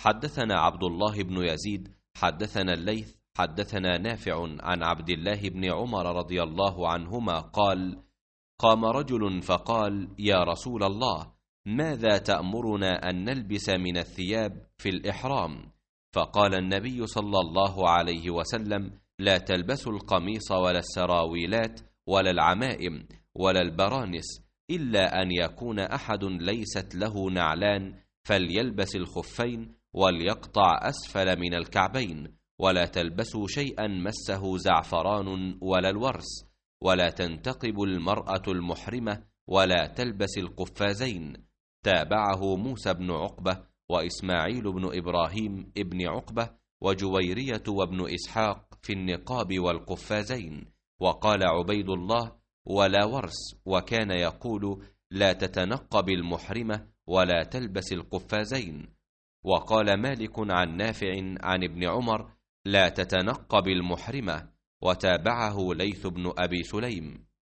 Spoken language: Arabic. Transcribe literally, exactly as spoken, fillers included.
حدثنا عبد الله بن يزيد حدثنا الليث حدثنا نافع عن عبد الله بن عمر رضي الله عنهما قال: قام رجل فقال: يا رسول الله، ماذا تأمرنا أن نلبس من الثياب في الإحرام؟ فقال النبي صلى الله عليه وسلم: لا تلبسوا القميص ولا السراويلات ولا العمائم ولا البرانس، إلا أن يكون أحد ليست له نعلان فليلبس الخفين وليقطع أسفل من الكعبين، ولا تلبسوا شيئا مسه زعفران ولا الورس، ولا تنتقب المرأة المحرمة ولا تلبس القفازين. تابعه موسى بن عقبة وإسماعيل بن إبراهيم ابن عقبة وجويرية وابن إسحاق في النقاب والقفازين. وقال عبيد الله: ولا ورس، وكان يقول: لا تتنقب المحرمة ولا تلبس القفازين. وقال مالك عن نافع عن ابن عمر: لا تتنقب المحرمة. وتابعه ليث بن أبي سليم.